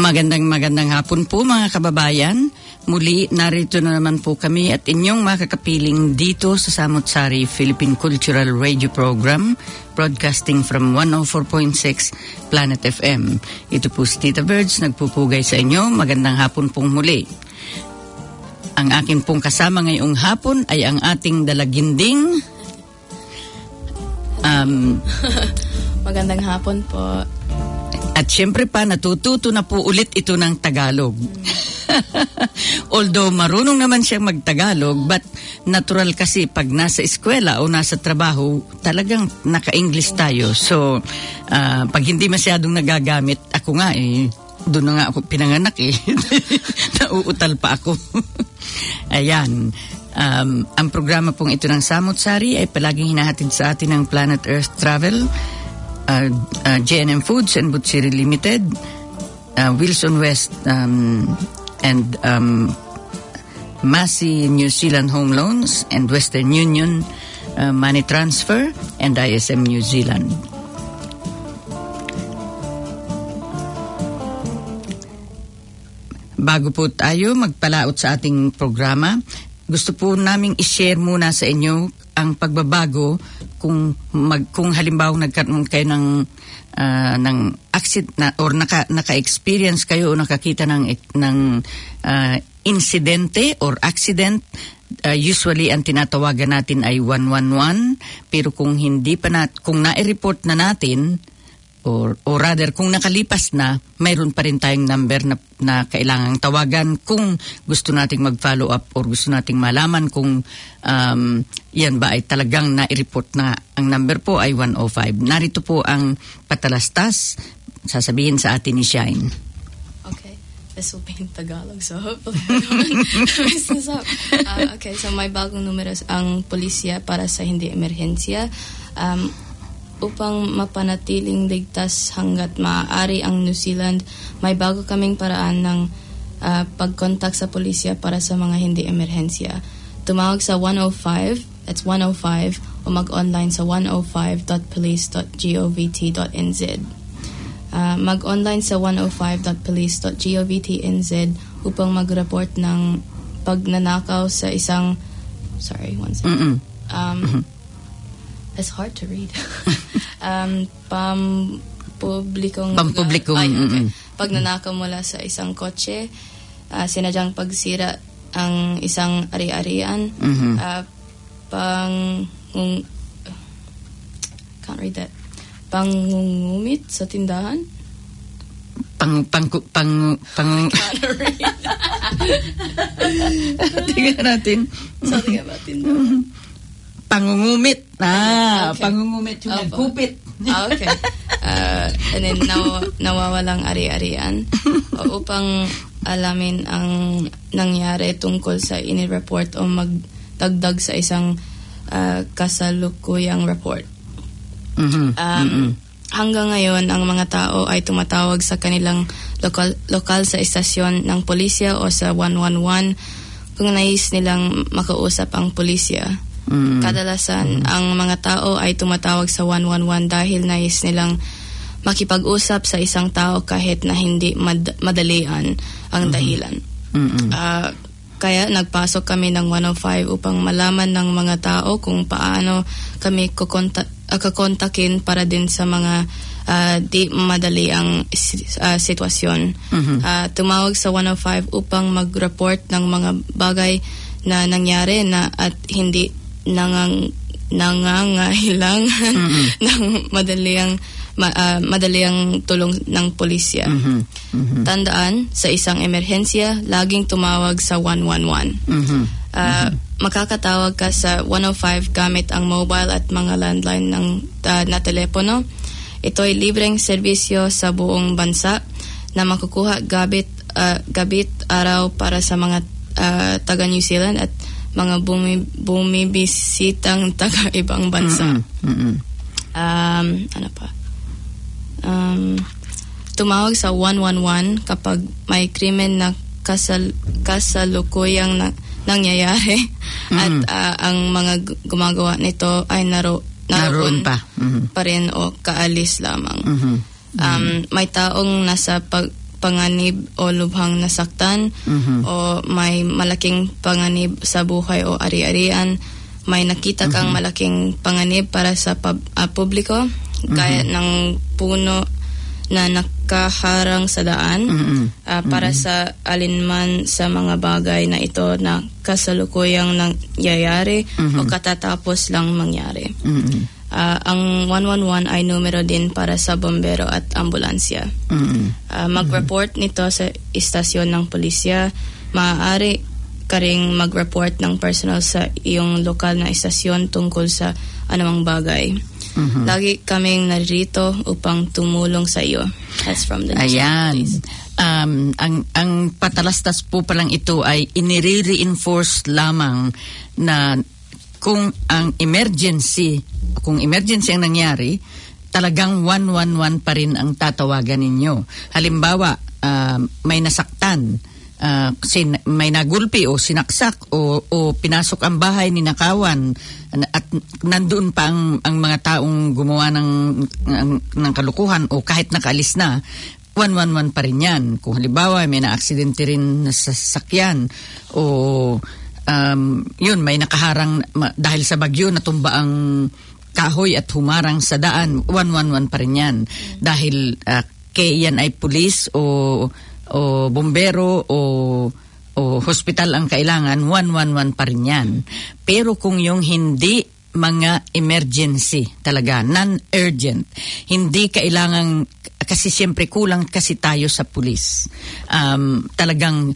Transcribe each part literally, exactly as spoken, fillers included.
Magandang magandang hapon po mga kababayan. Muli narito na naman po kami at inyong makakapiling dito sa Samut-Sari Philippine Cultural Radio Program, broadcasting from one oh four point six Planet F M. Ito po si Tita Birds, nagpupugay sa inyo. Magandang hapon pong muli. Ang akin pong kasama ngayong hapon ay ang ating dalaginding. Um, Magandang hapon po. At syempre pa, natututo na po ulit ito ng Tagalog. Although marunong naman siyang mag-Tagalog, but natural kasi pag nasa eskwela o nasa trabaho, talagang naka-English tayo. So, uh, pag hindi masyadong nagagamit, ako nga eh, doon na nga ako pinanganak eh. Nauutal pa ako. Ayan. Um, ang programa pong ito ng Samut-Sari ay palaging hinahatid sa atin ng Planet Earth Travel, Uh, uh, J N M Foods and Butsiri Limited, uh, Wilson West um, and um, Massey New Zealand Home Loans and Western Union uh, Money Transfer and I S M New Zealand. Bago po tayo magpalaot sa ating programa, gusto po naming i-share muna sa inyo ang pagbabago kung mag kung halimbawa nagkaroon kayo ng uh, ng accident na, or naka naka-experience kayo o nakakita ng ng uh, insidente or accident, uh, usually ang tinatawagan natin ay one one one, pero kung hindi pa nat kung na-report na natin or or rather kung nakalipas na, mayroon pa rin tayong number na, na kailangang tawagan kung gusto nating mag-follow up or gusto nating malaman kung um, yan ba ay talagang na-report na. Ang number po ay one oh five. Narito po ang patalastas, sasabihin sa atin ni Shine. Okay, this will be in Tagalog, so hopefully I don't mess this up. Uh, okay, so may bagong numero ang pulisya para sa hindi emerhensya. Um, upang mapanatiling ligtas hanggat maaari ang New Zealand, may bago kaming paraan ng uh, pag-contact sa pulisya para sa mga hindi emerhensya. Tumawag sa one oh five, that's one oh five, o mag-online sa one oh five dot police dot govt dot n z. Uh, mag-online sa one oh five dot police dot govt dot n z upang mag-report ng pagnanakaw sa isang, sorry, one second. Um, mm-hmm. It's hard to read. um, pampublikong... Pampublikong... Ay, okay. Mm-hmm. Pagnanakaw mula sa isang kotse, uh, sinadyang pagsira ang isang ari-arian, mm-hmm. uh, pang... Um, can't read that. Pangungumit sa tindahan? Pang... Pang... Pang... pang Can't read. Tingnan natin. Something about tindahan. Pangungumit. Ah, okay. Pangungumit yung oh, nagkupit. Ah, okay. Uh, and then naw nawawalang ari-arian upang alamin ang nangyari tungkol sa ini-report o magdagdag sa isang uh, kasalukuyang report. Mm-hmm. Um, mm-hmm. Hanggang ngayon, ang mga tao ay tumatawag sa kanilang lokal, lokal sa istasyon ng pulisya o sa one one one kung nais nilang makausap ang pulisya. Mm. Kadalasan, mm. ang mga tao ay tumatawag sa one one one dahil nais nilang makipag-usap sa isang tao kahit na hindi mad- madalian ang mm-hmm. dahilan. Mm-hmm. Uh, kaya nagpasok kami ng one oh five upang malaman ng mga tao kung paano kami kukonta- uh, kakontakin para din sa mga uh, di madali ang uh, sitwasyon. Mm-hmm. Uh, tumawag sa one oh five upang mag-report ng mga bagay na nangyari na at hindi nangang nangangailangan mm-hmm. ng madaliang ma, uh, madaliang tulong ng pulisya. Mm-hmm. Mm-hmm. Tandaan, sa isang emerhensya, laging tumawag sa one one one. Mm-hmm. Uh, mm-hmm. Makakatawag ka sa one oh five gamit ang mobile at mga landline ng uh, na telepono. Ito ay libreng serbisyo sa buong bansa na makukuha gabit uh, gabit araw para sa mga uh, taga New Zealand at mga bumi, bumibisitang taga-ibang bansa. Mm-hmm. Mm-hmm. Um, ano pa? Um, tumawag sa one one one kapag may krimen na kasal, kasalukuyang na, nangyayari mm-hmm. at uh, ang mga gumagawa nito ay naro, naroon, naroon pa. Mm-hmm. pa rin o kaalis lamang. Mm-hmm. Um, may taong nasa pag, panganib o lubhang nasaktan, mm-hmm. o may malaking panganib sa buhay o ari-arian, may nakita kang mm-hmm. malaking panganib para sa pub, uh, publiko, mm-hmm. gaya ng puno na nakaharang sa daan, mm-hmm. uh, para mm-hmm. sa alinman sa mga bagay na ito na kasalukuyang nangyayari mm-hmm. o katatapos lang mangyari. Mm-hmm. Uh, ang one one one ay numero din para sa bombero at ambulansya. Mm-hmm. Uh, mag-report nito sa istasyon ng pulisya. Maaari ka ring mag-report ng personal sa iyong lokal na istasyon tungkol sa anumang bagay. Mm-hmm. Lagi kaming narito upang tumulong sa iyo. That's from the Ayan. Um, ang, ang patalastas po palang ito ay inire-reinforce lamang na kung ang emergency, kung emergency ang nangyari, talagang one one one pa rin ang tatawagan ninyo. Halimbawa, uh, may nasaktan, uh, sin- may nagulpi o sinaksak o, o pinasok ang bahay, ninakawan, at nandoon pa ang, ang mga taong gumawa ng, ng, ng kalukuhan o kahit nakaalis na, one one one pa rin yan. Kung halimbawa, may na-aksidente rin sa sasakyan o Um, yun, may nakaharang ma, dahil sa bagyo natumba ang kahoy at humarang sa daan, one one one pa rin yan. Dahil uh, kay yan ay pulis o, o bombero o, o hospital ang kailangan, one one one pa rin yan. Pero kung yung hindi mga emergency talaga, non-urgent, hindi kailangan, kasi siyempre kulang kasi tayo sa pulis. Um, talagang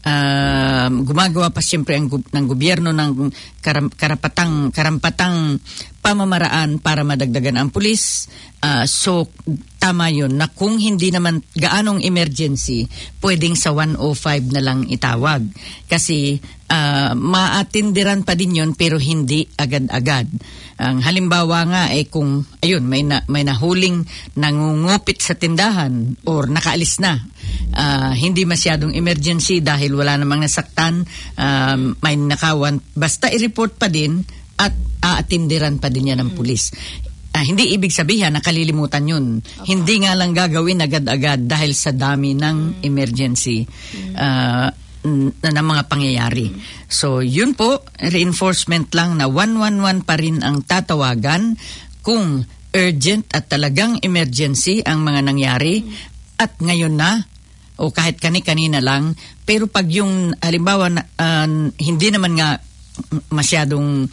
Uh, gumagawa pa siyempre ang gu- ng gobyerno ng karam- karapatang karampatang pamamaraan para madagdagan ang pulis. Uh, so tama yun na kung hindi naman gaanong emergency, pwedeng sa one oh five na lang itawag. Kasi uh, maatindiran pa din yun pero hindi agad-agad. Ang halimbawa nga ay eh, kung ayun may na, may nahuling nangungupit sa tindahan or nakaalis na, uh, hindi masyadong emergency dahil wala namang nasaktan, um, may nakawan, basta i-report pa din at aatindiran pa din yan ng pulis. Uh, hindi ibig sabihin nakalilimutan yun. Okay. Hindi nga lang gagawin agad-agad dahil sa dami ng emergency uh, na, na mga pangyayari. So, yun po, reinforcement lang na one one one pa rin ang tatawagan kung urgent at talagang emergency ang mga nangyari at ngayon na o kahit kani-kanina lang. Pero pag yung halimbawa uh, hindi naman nga masyadong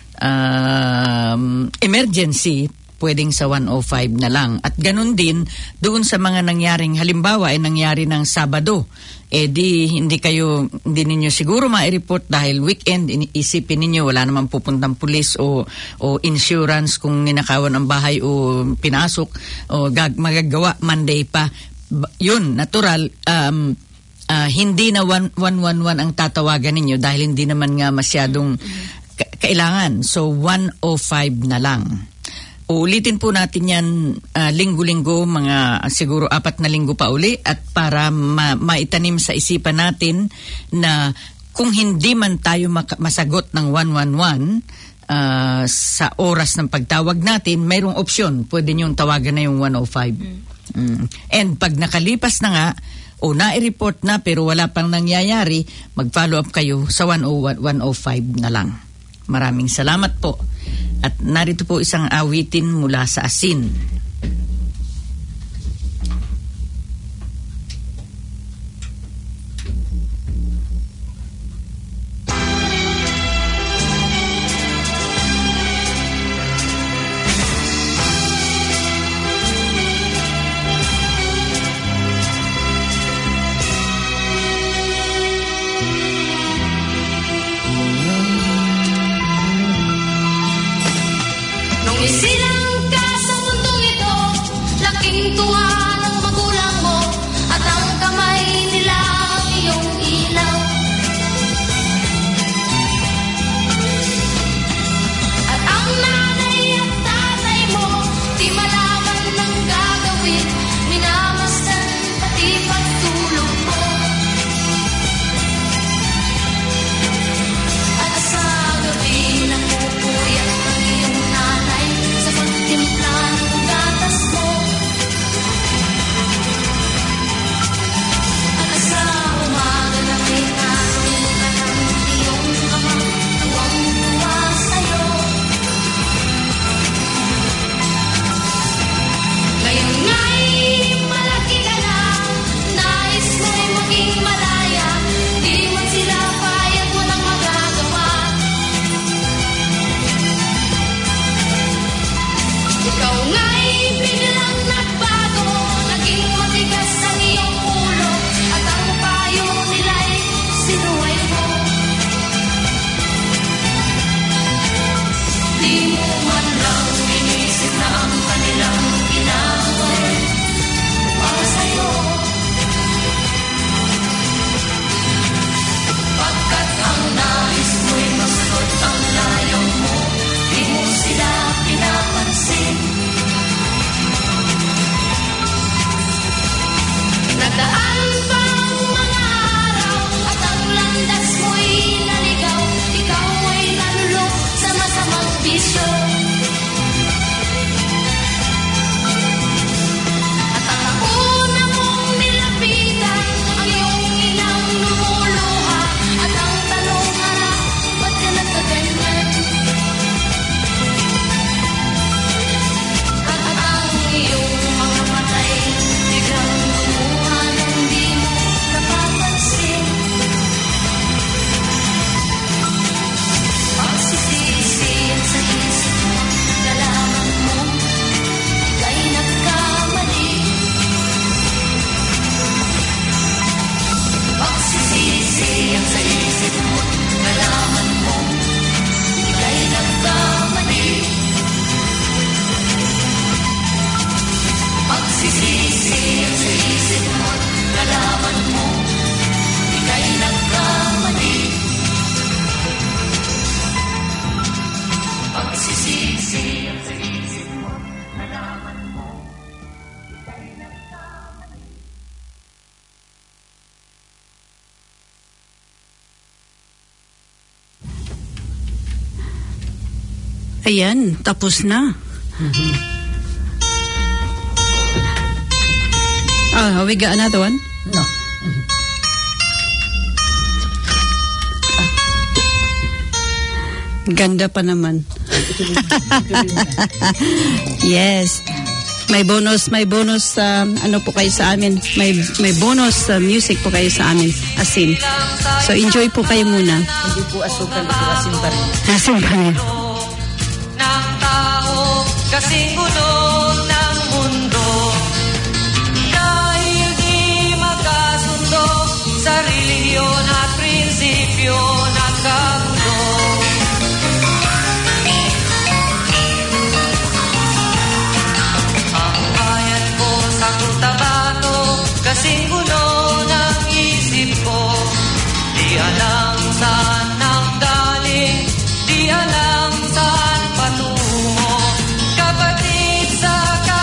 uh, emergency, pwedeng sa one oh five na lang. At ganun din doon sa mga nangyaring halimbawa ay nangyari ng Sabado. Eh di hindi kayo hindi ninyo siguro ma-report dahil weekend, isipin ninyo wala namang pupuntang pulis o o insurance kung ninakawan ang bahay o pinasok o gag, magagawa Monday pa. Yun, natural, um, uh, hindi na one one one ang tatawagan ninyo dahil hindi naman nga masyadong ka- kailangan. So one oh five na lang. Uulitin po natin yan uh, linggo-linggo, mga siguro apat na linggo pa uli, at para ma- maitanim sa isipan natin na kung hindi man tayo mak- masagot ng one one one uh, sa oras ng pagtawag natin, mayroong opsyon. Pwede niyong tawagan na yung one oh five. Mm. Mm. And pag nakalipas na nga, o na-report na pero wala pang nangyayari, mag-follow up kayo sa one oh five na lang. Maraming salamat po. At narito po isang awitin mula sa Asin. Isilang ka sa mundong ito, laking tuwa ng magulang mo, at ang kamay nila ang iyong ilaw. At ang nanay at tatay mo, di malaman ng gagawin, minamasdan pati pagtulog mo. At sa gabi napupuyat ang iyong nanay sa pagtimpla ng gatas mo. ang kanilang ginawin para sa'yo. Pagkat ang nais mo'y masunod ang layo mo, di mo sila pinapansin. Nagdaan pa ang mga araw at ang landas mo'y naligaw. Ikaw ay nalulok sa masamang bisyo. At ang una mong nilapitan, ang iyong inang lumuluha. At ang tanong harap, ba't ka nagkaganyan? At ang iyong mga matay, biglang lumuha nang di mo napapansin. Pagsisisi sa isip mo, nalaman mo, ika'y nagkamali. Pagsisisi sa isip mo, nalaman mo, ika'y nagkamali. Pagsisisi sa isip mo, nalaman mo, ika'y nagkamali. Pagsisisi sa isip mo, nalaman mo, ika'y nagkamali. Ayan, tapos na. Ah, we got another one? No. Ganda pa naman. Yes. May bonus, may bonus um, ano po kayo sa amin. May may bonus uh, music po kayo sa amin. Asin. So enjoy po kayo muna. Hindi po asukal, ito asin pa rin. Asin pa rin. Ng tao kasing gulo ng mundo, dahil di magkasundo sa reliyon at prinsipyo nagkagulo. Ang bayan ko sa Cotabato kasing gulo ng isip ko, di alam saan nanggaling, di alam saan patungo. Kapatid sa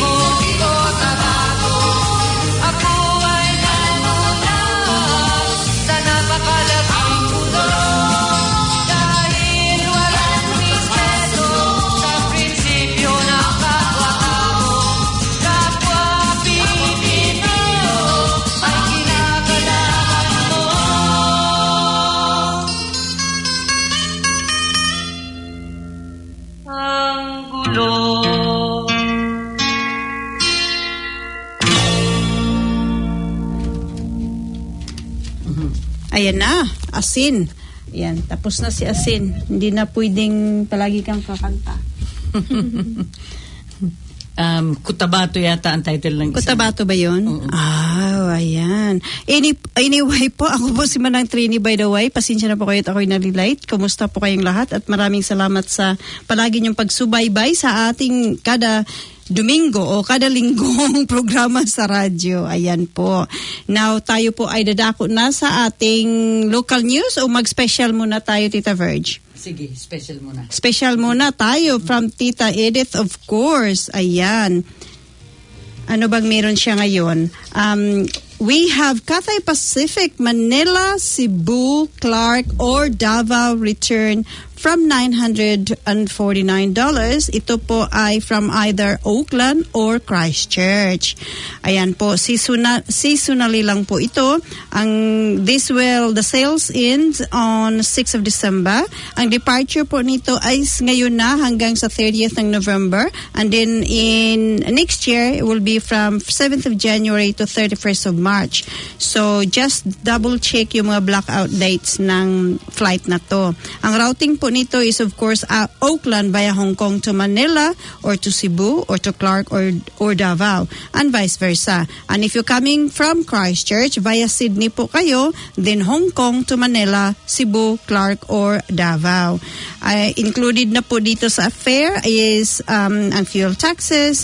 Cotabato. Ako ay namulat sa napakalaking mundo. Dahil walang respeto sa prinsipyo ng kapwa-tao. Kapwa Pilipino ay kinakalaban mo. Ang gulo. Ayan na, Asin. Ayan, tapos na si Asin. Hindi na pwedeng palagi kang kakanta. Um, Cotabato yata ang title ng isang- Cotabato ba yun? Oo. Ah, ayan. Any, anyway po, ako po si Manang Trini by the way. Pasensya na po kayo at ako'y nalilate. Kumusta po kayong lahat? At maraming salamat sa palagi niyong pagsubaybay sa ating kada Domingo o kada linggong programa sa radyo. Ayan po. Now, tayo po ay dadako na sa ating local news o mag-special muna tayo, Tita Verge? Sige, special muna. Special muna tayo from Tita Edith, of course. Ayan. Ano bang meron siya ngayon? Um, we have Cathay Pacific, Manila, Cebu, Clark, or Davao return from nine hundred forty-nine dollars. Ito po ay from either Oakland or Christchurch. Ayan po, seasonal, seasonally lang po ito. Ang, this will, the sales ends on sixth of December. Ang departure po nito ay ngayon na hanggang sa thirtieth ng November. And then in next year, it will be from seventh of January to thirty-first of March. So just double check yung mga blackout dates ng flight na to. Ang routing po nito is of course uh, Oakland via Hong Kong to Manila or to Cebu or to Clark or or Davao and vice versa. And if you're coming from Christchurch via Sydney po kayo, then Hong Kong to Manila, Cebu, Clark or Davao. Uh, included na po dito sa fare is um, ang fuel taxes,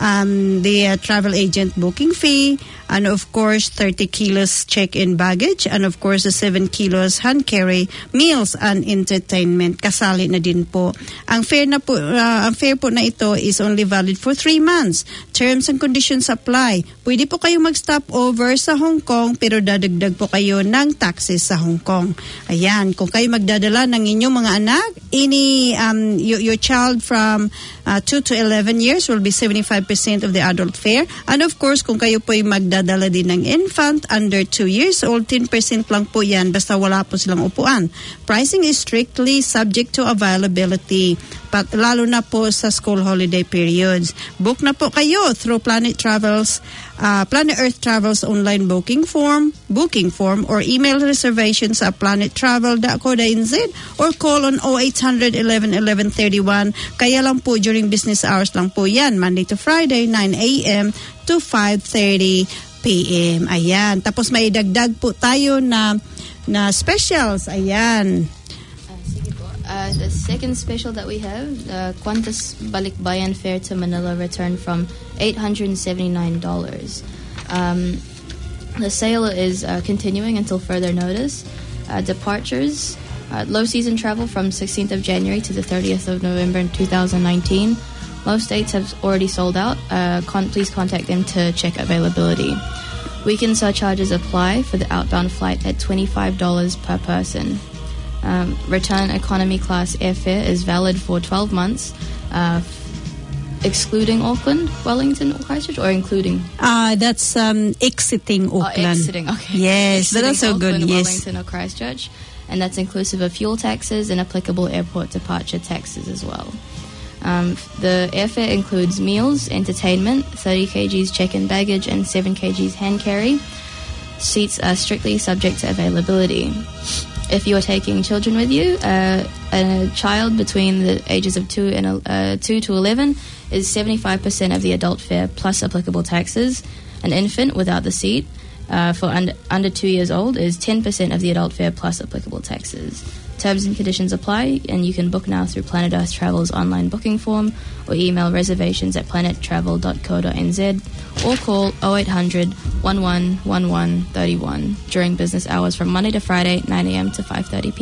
um, the uh, travel agent booking fee, and of course thirty kilos check-in baggage, and of course the seven kilos hand carry, meals and entertainment kasali na din po. Ang fare na po uh, ang fare po na ito is only valid for three months. Terms and conditions apply. Pwede po kayo mag-stop over sa Hong Kong pero dadagdag po kayo ng taxes sa Hong Kong. Ayan, kung kayo magdadala ng inyong mga anak, any um, your, your child from uh, two to eleven years will be seventy-five percent of the adult fare. And of course, kung kayo po ay magdadala din ng infant under two years old, ten percent lang po yan basta wala po silang upuan. Pricing is strictly subject to availability, but lalo na po sa school holiday periods. Book na po kayo through Planet Travels, uh, Planet Earth Travels online booking form, booking form, or email reservations at planet travel dot co dot n z or call on oh eight hundred eleven eleven thirty-one. Kaya lang po during business hours lang po yan, Monday to Friday, nine a.m. to five thirty p.m. Ayan. Tapos may dagdag po tayo na na specials. Ayan. Uh, the second special that we have, uh, Qantas Balikbayan fare to Manila return from eight hundred seventy-nine dollars. Um, the sale is uh, continuing until further notice. Uh, departures, uh, low season travel from sixteenth of January to the thirtieth of November in two thousand nineteen. Most dates have already sold out. Uh, con- please contact them to check availability. Weekend surcharges apply for the outbound flight at twenty-five dollars per person. Um, return economy class airfare is valid for twelve months, uh, f- excluding Auckland, Wellington, or Christchurch, or including? Uh, that's um, exiting Oh, Auckland. exiting, okay. Yes, Exiting that's so Auckland, good. Yes. Wellington, or Christchurch, and that's inclusive of fuel taxes and applicable airport departure taxes as well. Um, the airfare includes meals, entertainment, thirty kilograms check-in baggage, and seven kilograms hand carry. Seats are strictly subject to availability. If you are taking children with you, uh, a child between the ages of two and uh, two to eleven is seventy-five percent of the adult fare plus applicable taxes. An infant without the seat uh, for under under two years old is ten percent of the adult fare plus applicable taxes. Terms and conditions apply, and you can book now through Planet Earth Travel's online booking form or email reservations at planet travel dot co dot n z or call oh eight hundred, eleven, eleven, thirty-one during business hours from Monday to Friday, nine a.m. to five thirty p.m.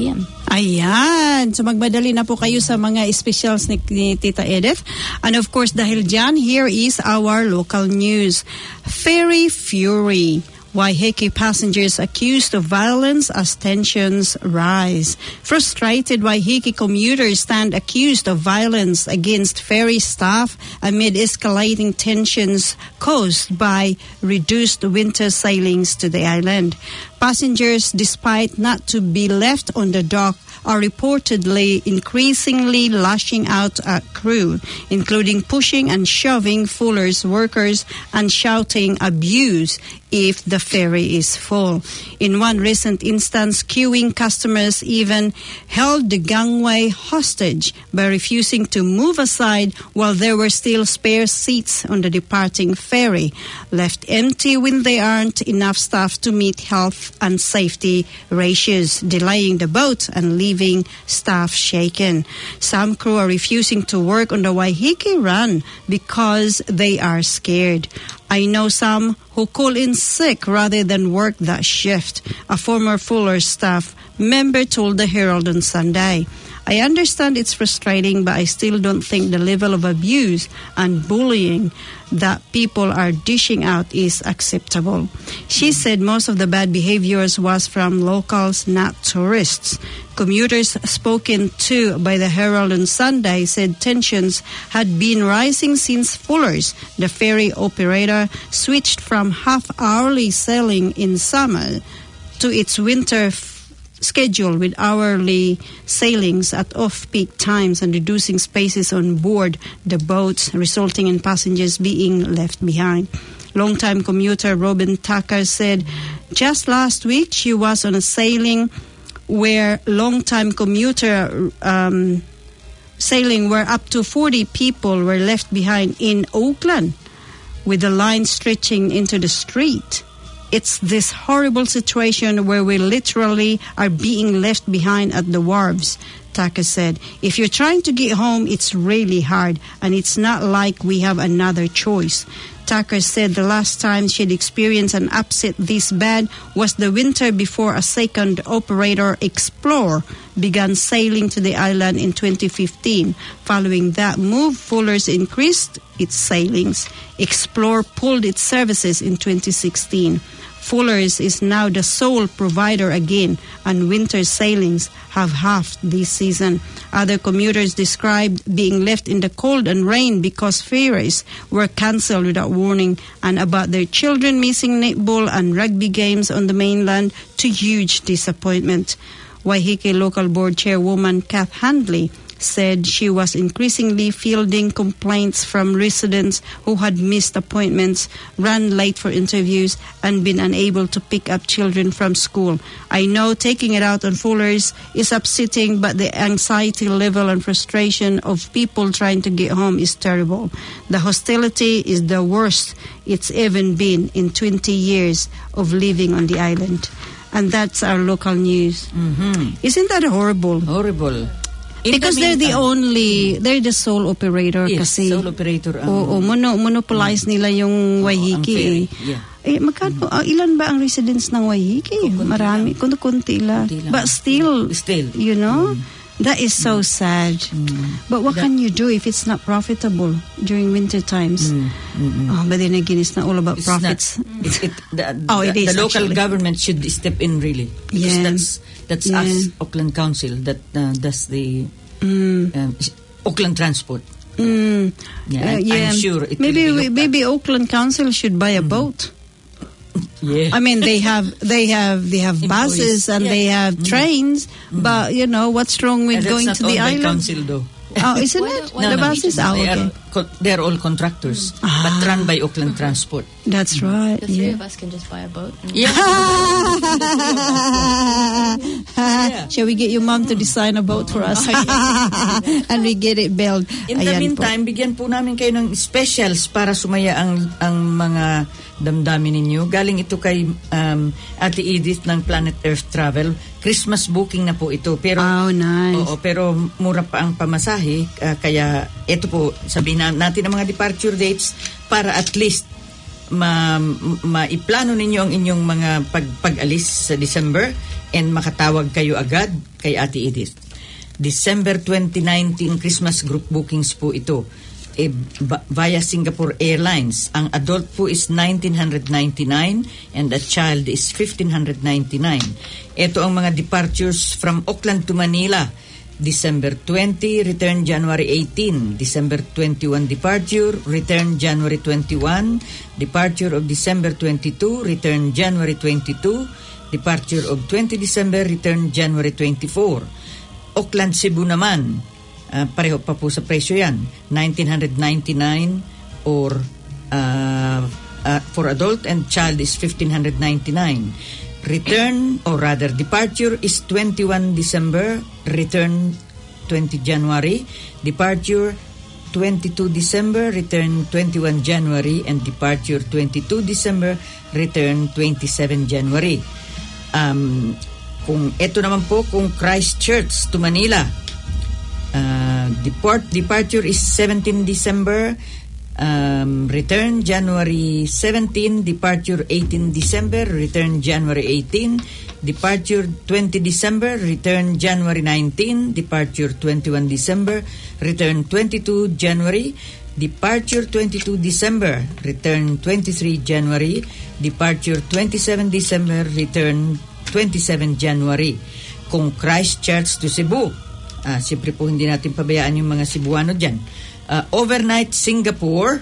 Ayan. So magmadali na po kayo sa mga specials ni, ni Tita Edith. And of course, dahil dyan, here is our local news. Ferry Fury. Waiheke passengers accused of violence as tensions rise. Frustrated Waiheke commuters stand accused of violence against ferry staff amid escalating tensions caused by reduced winter sailings to the island. Passengers, despite not to be left on the dock, are reportedly increasingly lashing out at crew, including pushing and shoving Fuller's workers and shouting abuse if the ferry is full. In one recent instance, queuing customers even held the gangway hostage by refusing to move aside while there were still spare seats on the departing ferry, left empty when there aren't enough staff to meet health and safety ratios, delaying the boat and leaving staff shaken. Some crew are refusing to work on the Waiheke run because they are scared. I know some who call in sick rather than work that shift, a former Fuller staff member told the Herald on Sunday. I understand it's frustrating, but I still don't think the level of abuse and bullying that people are dishing out is acceptable. She said most of the bad behaviors was from locals, not tourists. Commuters spoken to by the Herald on Sunday said tensions had been rising since Fuller's, the ferry operator, switched from half-hourly sailing in summer to its winter f- schedule with hourly sailings at off-peak times and reducing spaces on board the boats, resulting in passengers being left behind. Longtime commuter Robin Tucker said just last week she was on a sailing where longtime commuter um, sailing where up to forty people were left behind in Auckland with the line stretching into the street. It's this horrible situation where we literally are being left behind at the wharves, Tucker said. If you're trying to get home, it's really hard, and it's not like we have another choice. Tucker said the last time she'd experienced an upset this bad was the winter before a second operator, Explore, began sailing to the island in twenty fifteen. Following that move, Fuller's increased its sailings. Explore pulled its services in twenty sixteen. Fuller's is now the sole provider again, and winter sailings have halved this season. Other commuters described being left in the cold and rain because ferries were cancelled without warning, and about their children missing netball and rugby games on the mainland to huge disappointment. Waiheke Local Board Chairwoman Kath Handley said she was increasingly fielding complaints from residents who had missed appointments, ran late for interviews, and been unable to pick up children from school. I know taking it out on Fuller's is upsetting, but the anxiety level and frustration of people trying to get home is terrible. The hostility is the worst it's ever been in twenty years of living on the island. And that's our local news. Mm-hmm. Isn't that horrible? Horrible. In Because the they're the meantime- only, they're the sole operator Yes, kasi. sole operator ang- Oo, mono, monopolize nila yung Waiheke. ang ferry, eh. yeah. Eh, magkano, ah, ilan ba ang residents ng Waiheke? Kunti Marami, lang. kunti lang. Kunti lang. But still, Still. you know, that is so sad. But what That- can you do if it's not profitable during winter times? Oh, but then again, it's not all about It's profits. not. It's, it, the, Oh, the, it is the local actually. government should step in really, because Yeah. that's that's Yeah. us, Auckland Council, that uh, does the Mm. um, Auckland Transport. Mm. Yeah, Uh, I'm- I'm sure it will maybe be we- looked maybe Auckland Council should buy a boat. Yeah. I mean, they have they have they have Employees. buses and Yeah. they have trains, but you know what's wrong with And that's going not to the owned by island? council though. Oh, isn't Why it? don't- why the don't we buses? just- Oh, they okay. are co- they're all contractors, but run by Auckland Transport. That's right. The three Yeah. of us can just buy a boat. Yeah. Shall we get your mom to design a boat for us? And we get it built. In the Ayan po. meantime, bigyan po namin kayo ng specials para sumaya ang ang mga damdamin ninyo. Galing ito kay um, Ate Edith ng Planet Earth Travel. Christmas booking na po ito. Pero Oh, nice. Oo, pero mura pa ang pamasahe, ah, kaya ito po, sabihin na, natin ang mga departure dates para at least ma, maiplano ninyo ang inyong mga pag, pag-alis sa December. and makatawag kayo agad kay Ate Edith. December twenty nineteen Christmas group bookings po ito. E, ba, via Singapore Airlines. Ang adult po is nineteen ninety-nine and a child is fifteen ninety-nine. Ito ang mga departures from Auckland to Manila. December twenty, return January eighteen. December twenty-one departure, return January twenty-one. Departure of December twenty-two, return January twenty-two. Departure of twenty December, return January twenty-four. Auckland Cebu naman, uh, pareho pa po sa presyo yan, nineteen ninety-nine or uh, uh, for adult and child is fifteen ninety-nine. Return or rather departure is twenty-one December, return twenty January. Departure twenty-two December, return twenty-one January, and departure twenty-two December, return twenty-seven January. Um, kung ito naman po, kung Christchurch to Manila, uh, depart departure is seventeen December, um, return January seventeen, departure eighteen December, return January eighteen, departure twenty December, return January nineteen, departure twenty-one December, return twenty-two January, departure twenty-two December, return twenty-three January, departure twenty-seven December, return twenty-seven January. Kung Christchurch to Cebu, uh, siyempre po hindi natin pabayaan yung mga Cebuano dyan. Uh, overnight Singapore,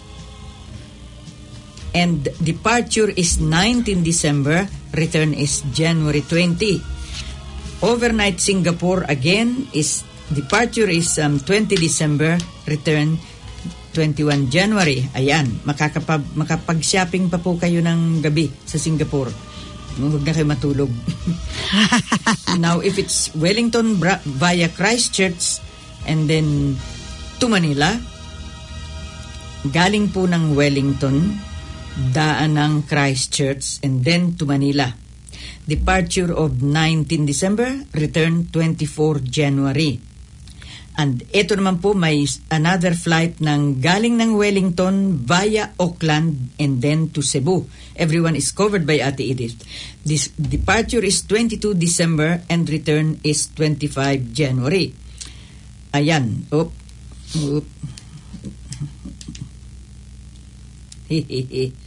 and departure is nineteen December, return is January twentieth. Overnight Singapore again is departure is um, twenty December, return twenty-one January. Ayan, makakapag, makapag-shopping pa po kayo ng gabi sa Singapore. Huwag na kayo matulog. Now, if it's Wellington bra- via Christchurch and then to Manila, galing po ng Wellington, daan ng Christchurch and then to Manila. Departure of nineteen December, return twenty-four January. And ito naman po, may another flight ng galing ng Wellington via Auckland and then to Cebu. Everyone is covered by Ate Edith. This departure is twenty-two December and return is twenty-five January. Ayan. Oop. Oop. Hehehe.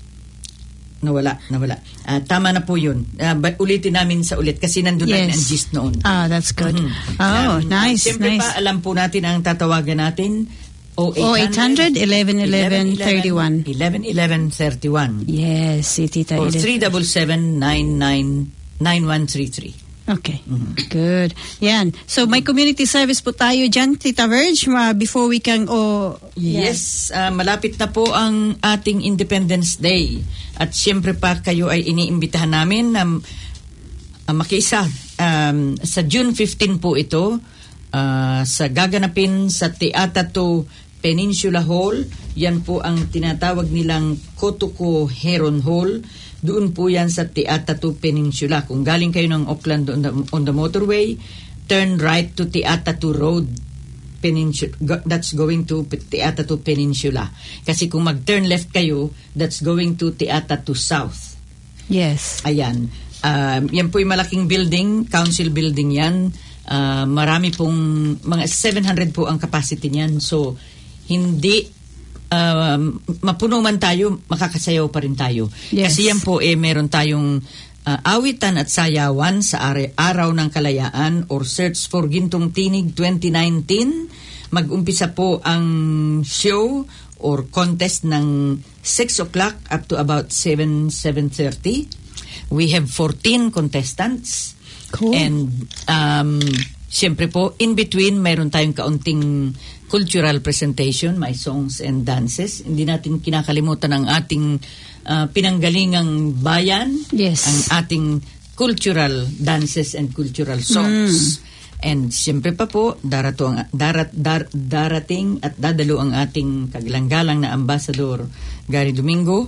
Nawala, nawala. Uh, tama na po yun. Uh, ulitin namin sa ulit kasi nandun Yes. na ang gist noon. Ah, that's good. Mhm. Oh, Um, nice, Siyempre nice. pa, alam po natin ang tatawagan natin. oh eight hundred, eleven eleven, thirty-one. eleven eleven, thirty-one. Yes, si Tita Or Edith. three seven seven, nine nine nine one three three. Okay, good. Yan. So, may community service po tayo dyan, Tita Verge, ma- before we can, oh, Yes, uh, malapit na po ang ating Independence Day. At siyempre pa kayo ay iniimbitahan namin na uh, makiisa. Um, sa June fifteenth po ito, uh, sa gaganapin sa Teatro Peninsula Hall. Yan po ang tinatawag nilang Kotuko Heron Hall. Doon po yan sa Teatro Peninsula. Kung galing kayo ng Auckland on the, on the motorway, turn right to Teatro Road Peninsula. That's going to Teatro Peninsula. Kasi kung mag-turn left kayo, that's going to Teatro South. yes. Ayan. Uh, yan po yung malaking building, council building yan. Uh, marami pong, mga seven hundred po ang capacity niyan. So, hindi uh, mapuno man tayo, makakasayaw pa rin tayo. Yes. Kasi yan po eh, meron tayong uh, awitan at sayawan sa are- Araw ng Kalayaan or Search for Gintong Tinig twenty nineteen. Mag-umpisa po ang show or contest ng six o'clock up to about seven, seven thirty. We have fourteen contestants. Cool. And um, siyempre po, in between, mayroon tayong kaunting cultural presentation, may songs and dances. Hindi natin kinakalimutan ang ating uh, pinanggalingang bayan, Yes. ang ating cultural dances and cultural songs. And siyempre pa po, darato ang, darat, dar, darating at dadalo ang ating kaglang-galang na Ambassador Gary Domingo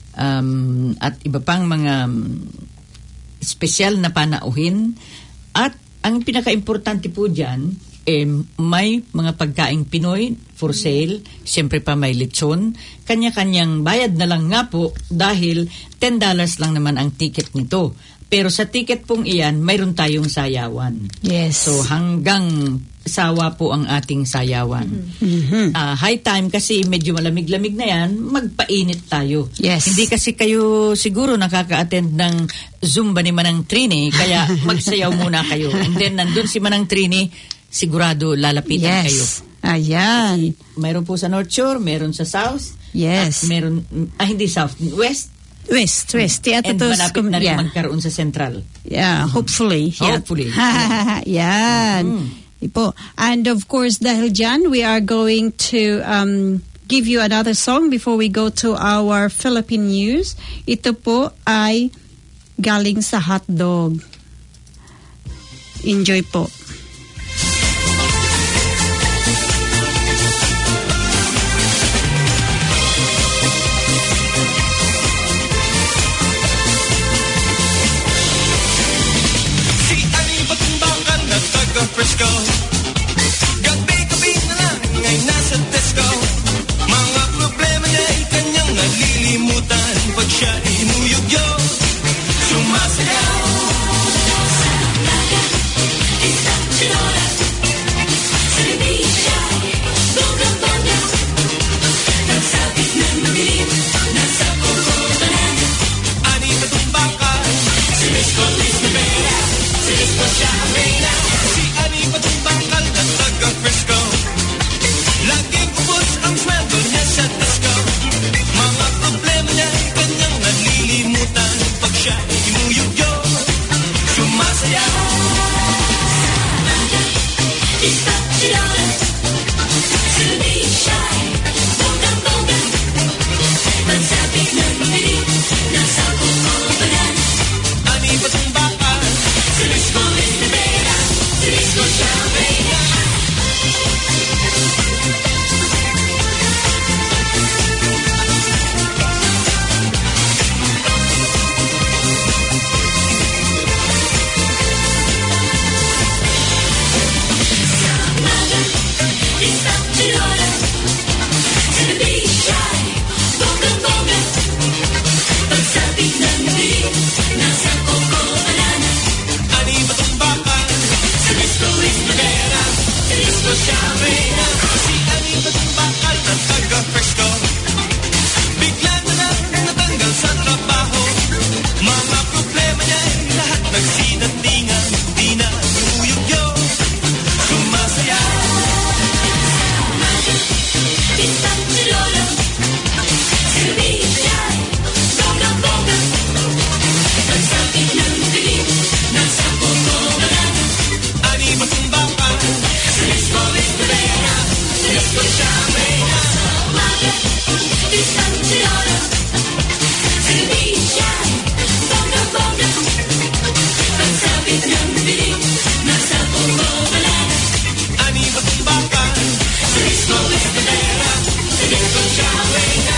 um, at iba pang mga um, espesyal na panauhin. At ang pinaka-importante po dyan, eh, may mga pagkaing Pinoy for sale. Siyempre pa may lechon. Kanya-kanyang bayad na lang nga po dahil ten dollars lang naman ang ticket nito. Pero sa ticket pong iyan, mayroon tayong sayawan. Yes. So hanggang sawa po ang ating sayawan. Mhm. Ah, high time kasi medyo malamig-lamig na yan, magpainit tayo. Yes. Hindi kasi kayo siguro nakaka-attend ng Zumba ni Manang Trini, kaya magsayaw muna kayo. And then nandun si Manang Trini, sigurado lalapitan kayo. Yes. Ayan. Mayroon po sa North Shore, mayroon sa South. Yes. At meron, ah hindi South, West. West, West. Teatro And tos, malapit na rin yeah. magkaroon sa Central. Yeah, hopefully. Yeah. Hopefully. Yan. Ipo. And of course, dahil dyan, we are going to um, give you another song before we go to our Philippine news. Ito po ay galing sa hotdog. Enjoy po. Frisco. Gabi-gabi na lang ay nasa Tesco. Mga problema niya ay kanyang nalilimutan pag siya inuyugyo. Sumasayaw sa dagat, isang tinola. Sa gabi siya, bongga-bongga. Nagsabit ng mabilib, nasa pupunan. Ani Patumbakal, si Miss Corliss Rivera, si Disco siya Reyna. Patumbakal na taga-Frisco. Laging ubos ang sweldo niya sa disco. Mga problema niya ay kanyang nalilimutan pag siya inuyugyo. Sumasayaw sa dagat, isang tinola. Sa gabi siya'y bongga-bongga. Pagsabik ng mabilib, nasa pupunan. Ani Patumbakal, si Miss Corliss Rivera, si Disco siya Reyna. Isang tinola. Sa gabi siya'y bongga-bongga. Pagsabik ng mabilib, nasa pupunan. Ani Patumbakal, si Miss Corliss Rivera, si Disco siya Reyna. Si Ani Patumbakal na taga-Frisco. Bigla na lang natanggal sa trabaho. Mga problema niya ay lahat nagsinandingan. Di na inuyugyo. Sumasayaw isang tinola. Sa gabi siya'y bongga-bongga. Pagsabik ng mabilib, nasa pupunan. Ani Patumbakal, si Miss Corliss Rivera, si Disco siya Reyna. Isang tinola. Sa gabi siya'y bongga-bongga. Pagsabik ng mabilib, nasa pupunan. Ani Patumbakal, si Miss Corliss Rivera, si Disco siya Reyna.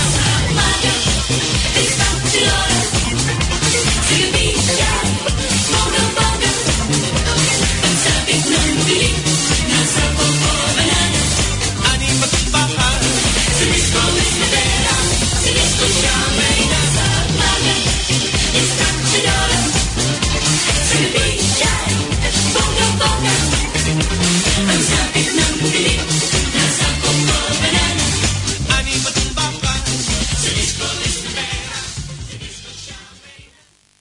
Isang tinola. Sa gabi siya'y bongga-bongga. Pagsabik ng mabilib, nasa pupunan. Ani Patumbakal, si Miss Corliss Rivera, si Disco siya Reyna. Isang tinola. Sa gabi siya'y bongga-bongga. Pagsabik ng mabilib, nasa pupunan. Ani Patumbakal, si Miss Corliss Rivera, si Disco siya Reyna.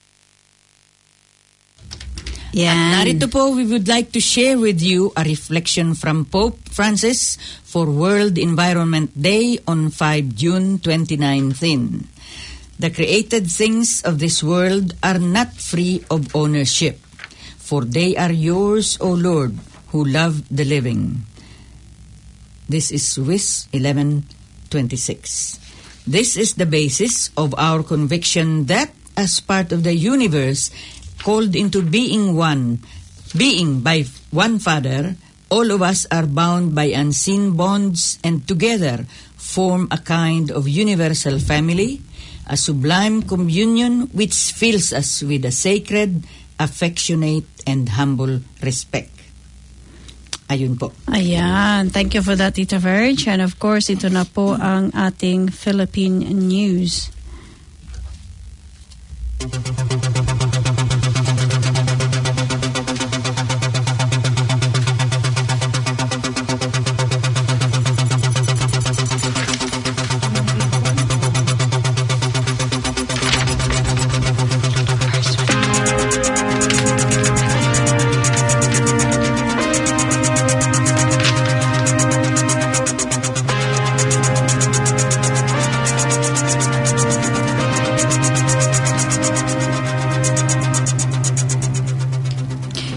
Yan. Narito po, we would like to share with you a reflection from Pope Francis for World Environment Day on the fifth of June twenty nineteen. The created things of this world are not free of ownership, for they are yours, O Lord, who love the living. This is Swiss eleven twenty-six. This is the basis of our conviction that, as part of the universe, called into being one, being by one Father, all of us are bound by unseen bonds and together form a kind of universal family, a sublime communion which fills us with a sacred, affectionate, and humble respect. Ayun po. Ayan. Thank you for that, Tita Verge. And of course, ito na po ang ating Philippine news.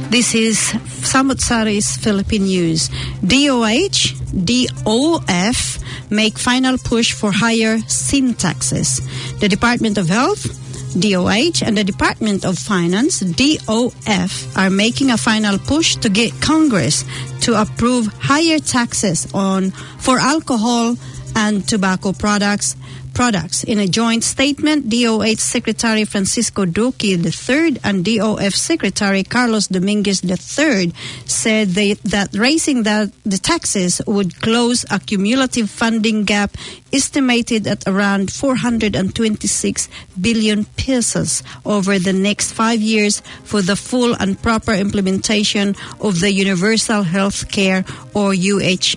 This is Samut-Sari's Philippine News. D O H, D O F make final push for higher sin taxes. The Department of Health, D O H, and the Department of Finance, D O F, are making a final push to get Congress to approve higher taxes on for alcohol and tobacco products. Products. In a joint statement, D O H Secretary Francisco Duque the third and D O F Secretary Carlos Dominguez the third said they, that raising the, the taxes would close a cumulative funding gap estimated at around four hundred twenty-six billion pesos over the next five years for the full and proper implementation of the Universal Health Care or U H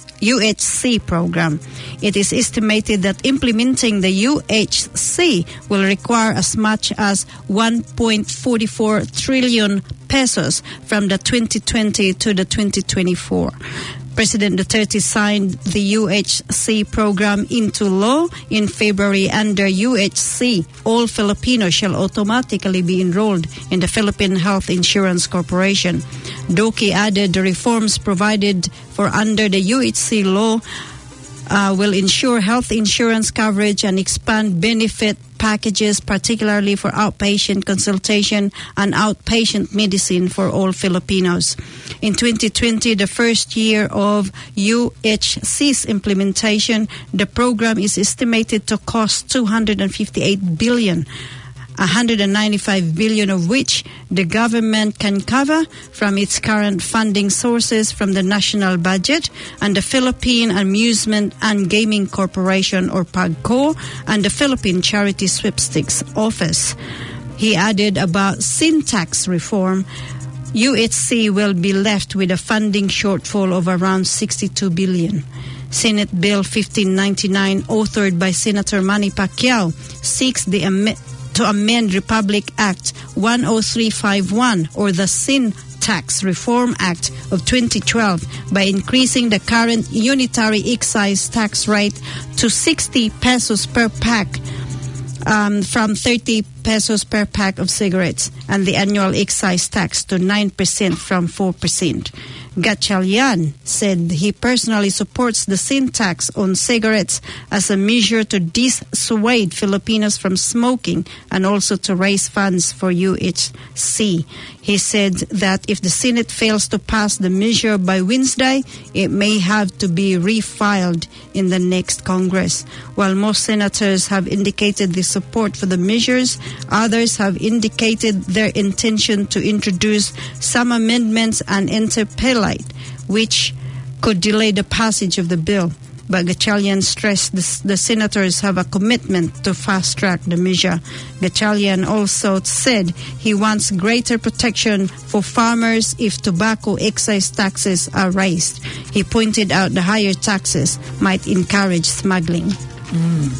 C program. It is estimated that implementing the U H C will require as much as one point four four trillion pesos from the twenty twenty to the twenty twenty-four. President Duterte signed the U H C program into law in February. Under U H C, all Filipinos shall automatically be enrolled in the Philippine Health Insurance Corporation. Duque added the reforms provided for under the U H C law uh, will ensure health insurance coverage and expand benefit packages, particularly for outpatient consultation and outpatient medicine for all Filipinos. In twenty twenty, the first year of U H C's implementation, the program is estimated to cost two hundred fifty-eight billion pesos, one hundred ninety-five billion of which the government can cover from its current funding sources from the national budget and the Philippine Amusement and Gaming Corporation or PAGCO and the Philippine Charity Sweepstakes Office. He added about sin tax reform, U H C will be left with a funding shortfall of around sixty-two billion. Senate Bill fifteen ninety-nine, authored by Senator Manny Pacquiao, seeks the am- to amend Republic Act one oh three fifty-one or the Sin Tax Reform Act of twenty twelve by increasing the current unitary excise tax rate to sixty pesos per pack um, from thirty pesos per pack of cigarettes and the annual excise tax to nine percent from four percent. Gatchalian said he personally supports the sin tax on cigarettes as a measure to dissuade Filipinos from smoking and also to raise funds for U H C. He said that if the Senate fails to pass the measure by Wednesday, it may have to be refiled in the next Congress. While most senators have indicated their support for the measures, others have indicated their intention to introduce some amendments and interpellate, which could delay the passage of the bill. But Gatchalian stressed the, the senators have a commitment to fast-track the measure. Gatchalian also said he wants greater protection for farmers if tobacco excise taxes are raised. He pointed out the higher taxes might encourage smuggling. Mm.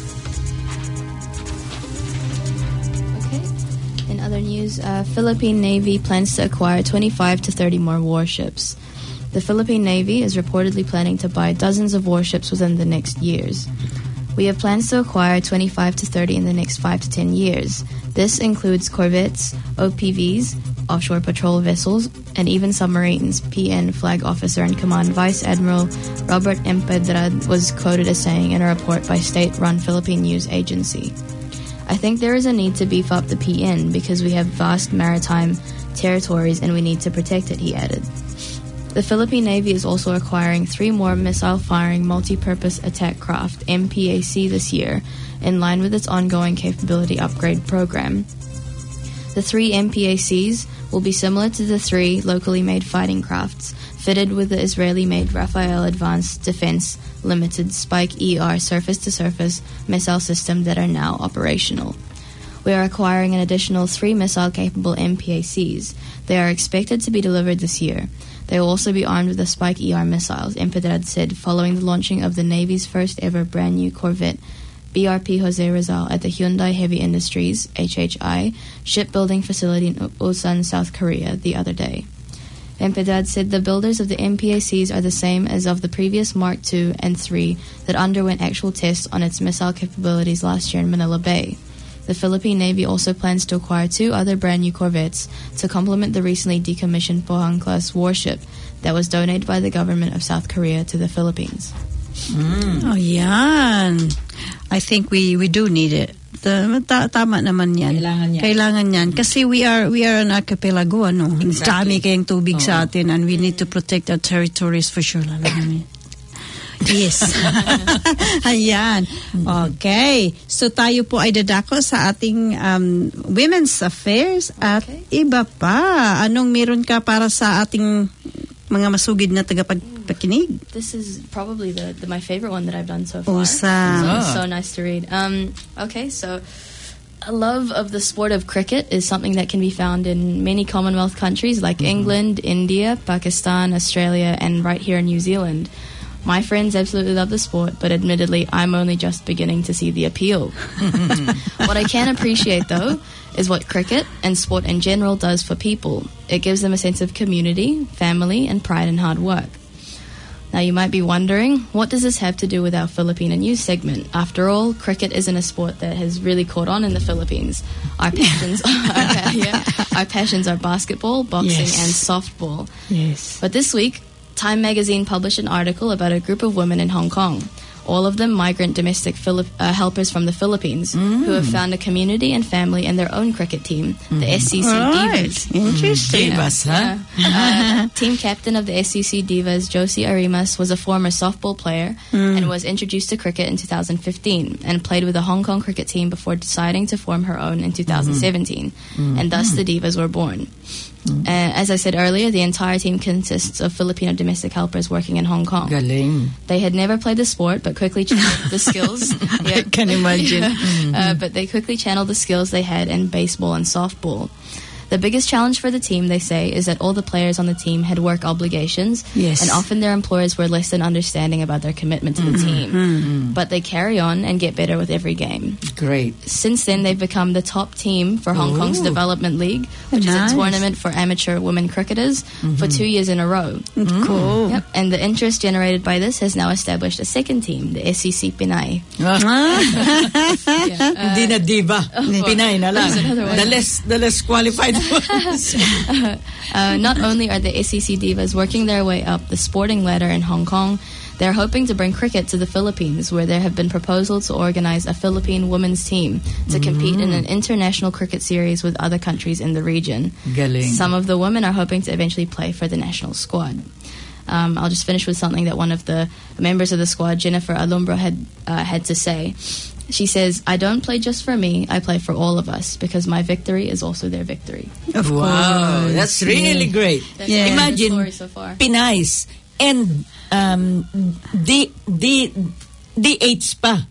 Okay. In other news, uh, Philippine Navy plans to acquire twenty-five to thirty more warships. The Philippine Navy is reportedly planning to buy dozens of warships within the next years. We have plans to acquire twenty-five to thirty in the next five to ten years. This includes corvettes, O P Vs, offshore patrol vessels, and even submarines, P N Flag Officer in Command Vice Admiral Robert M. Pedrad was quoted as saying in a report by state-run Philippine News Agency. I think there is a need to beef up the P N because we have vast maritime territories and we need to protect it, he added. The Philippine Navy is also acquiring three more missile-firing multi-purpose attack craft, M P A C, this year, in line with its ongoing capability upgrade program. The three M P A Cs will be similar to the three locally made fighting crafts, fitted with the Israeli-made Rafael Advanced Defense Limited Spike E R surface-to-surface missile system that are now operational. We are acquiring an additional three missile-capable M P A Cs. They are expected to be delivered this year. They will also be armed with the Spike E R missiles, Empedrad said, following the launching of the Navy's first-ever brand-new corvette, B R P Jose Rizal, at the Hyundai Heavy Industries, H H I, shipbuilding facility in Ulsan, South Korea, the other day. Empedrad said the builders of the M P A Cs are the same as of the previous Mark two and three that underwent actual tests on its missile capabilities last year in Manila Bay. The Philippine Navy also plans to acquire two other brand new corvettes to complement the recently decommissioned Pohang-class warship that was donated by the government of South Korea to the Philippines. Oh, yan. I think we we do need it. Ta- ta- tama naman yan. Kailangan yan. Kailangan yan. Kasi we are we are an archipelago, ano? Dami kayong tubig sa atin and we need to protect our territories for sure. Alam Yes. Ayan. Okay. So tayo po ay dadako sa ating um, women's affairs at Okay. iba pa. Anong meron ka para sa ating mga masugid na tagapagpakinig? This is probably the, the my favorite one that I've done so far. Usa. It's so nice to read. Um, okay, so a love of the sport of cricket is something that can be found in many Commonwealth countries like England, India, Pakistan, Australia, and right here in New Zealand. My friends absolutely love the sport, but admittedly, I'm only just beginning to see the appeal. What I can appreciate, though, is what cricket and sport in general does for people. It gives them a sense of community, family, and pride in hard work. Now, you might be wondering, what does this have to do with our Filipino news segment? After all, cricket isn't a sport that has really caught on in the Philippines. Our passions, are, yeah, our passions are basketball, boxing, Yes. and softball. Yes. But this week, Time magazine published an article about a group of women in Hong Kong, all of them migrant domestic Philip, uh, helpers from the Philippines, who have found a community and family in their own cricket team, the S C C All right. Divas. Interesting. Divas, huh? Uh, team captain of the S C C Divas, Josie Arimas, was a former softball player and was introduced to cricket in two thousand fifteen and played with the Hong Kong cricket team before deciding to form her own in two thousand seventeen. And thus the Divas were born. Uh, as I said earlier, the entire team consists of Filipino domestic helpers working in Hong Kong. Galing. They had never played the sport, but quickly channeled the skills. I can imagine. uh, but they quickly channeled the skills they had in baseball and softball. The biggest challenge for the team, they say, is that all the players on the team had work obligations, Yes. and often their employers were less than understanding about their commitment to the team. But they carry on and get better with every game. Great. Since then, they've become the top team for Hong Kong's Ooh. Development League, which Nice. is a tournament for amateur women cricketers, for two years in a row. Cool. Yep. And the interest generated by this has now established a second team, the S C C Pinay. Hindi na diva. Pinay na lang. There's another one. The less, the less qualified ones. Uh, not only are the S C C Divas working their way up the sporting ladder in Hong Kong, they're hoping to bring cricket to the Philippines, where there have been proposals to organize a Philippine women's team to compete in an international cricket series with other countries in the region. Galing. Some of the women are hoping to eventually play for the national squad. Um, I'll just finish with something that one of the members of the squad, Jennifer Alumbro, had uh, had to say. She says, "I don't play just for me, I play for all of us, because my victory is also their victory." Of Wow, course. that's really great. That's Yeah. the Imagine story so far. Pinays and um, the the the age pa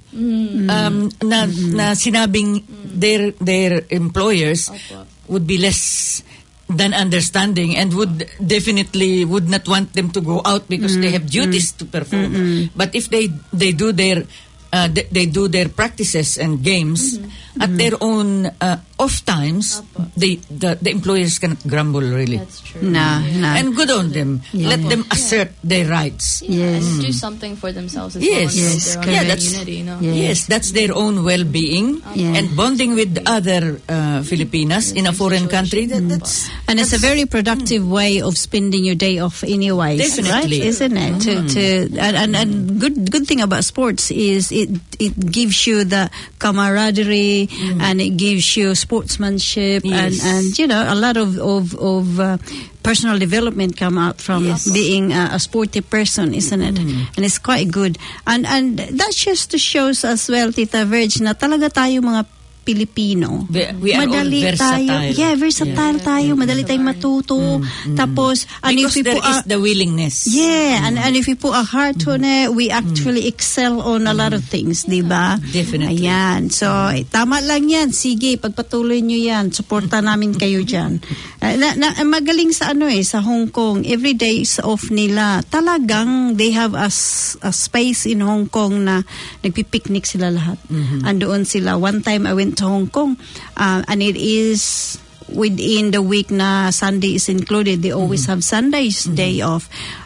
um, na na sinabing their their employers Opo. would be less than understanding and would definitely would not want them to go out because they have duties to perform. But if they they do their uh, they, they do their practices and games at their own uh, off times, they the, the employers cannot grumble really. That's true. Nah, nah. And good on them. Let them assert their rights. Yeah, Yes. and do something for themselves as Yes. well. and Yes, their own correct. Yeah, that's- unity, you know? Yes, that's their own well-being Yeah. and bonding with other uh, Filipinas in a foreign country. That, that's And it's a very productive way of spending your day off anyways, Definitely. right? Isn't it? To, to and, and, and good good thing about sports is it it gives you the camaraderie and it gives you sportsmanship and, Yes. and you know a lot of of, of uh, personal development come out from Yes. being a, a sporty person, isn't it? And it's quite good. And and that just shows as well, Tita Verge, na talaga tayo mga Pilipino. We- we are all madali versatile. tayo. Yeah, versatile tayo. Madali tayong matuto. Tapos, and if because we there put is a, the willingness. yeah, and, and if we put a heart on it, we actually excel on a lot of things, di ba? Definitely. Ayan. So, eh, tama lang yan. Sige, pagpatuloy nyo yan. Suporta namin kayo dyan. Eh, na, na, magaling sa ano eh, sa Hong Kong. Every day is off nila. Talagang they have a, s- a space in Hong Kong na nagpipiknik sila lahat. Andoon sila. One time I went to Hong Kong uh, and it is within the week na Sunday is included. They always have Sundays day off.